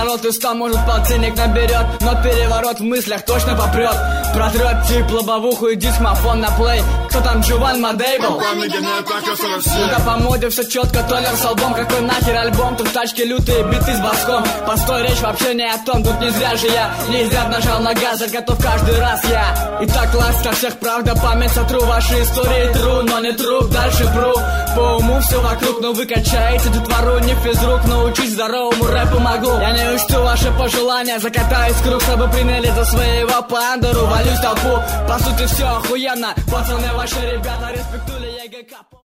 народ и 100, может полтинник наберет. Но переворот в мыслях точно попрет. Протрет тип лобовуху и дисмофон на плей. Кто там, Джуван Мадейбл? Ну-ка по моде все четко, Толер с албом. Какой нахер альбом? Тут в тачке лютые биты с баском. Постой, речь вообще не о том. Тут не зря же я не зря нажал на газ, а готов каждый раз я. Итак, власть от всех, правда, память сотру. Ваши истории тру, но не труп, дальше пру. По уму все вокруг, но вы качаете детвору. Не физрук, научись здоровому рэпу могу. Я не учту ваши пожелания, закатаюсь в круг, чтобы приняли за своего пандору. Валюсь в толпу, по сути все охуенно. Пацаны, ваши ребята, респектули ЕГК.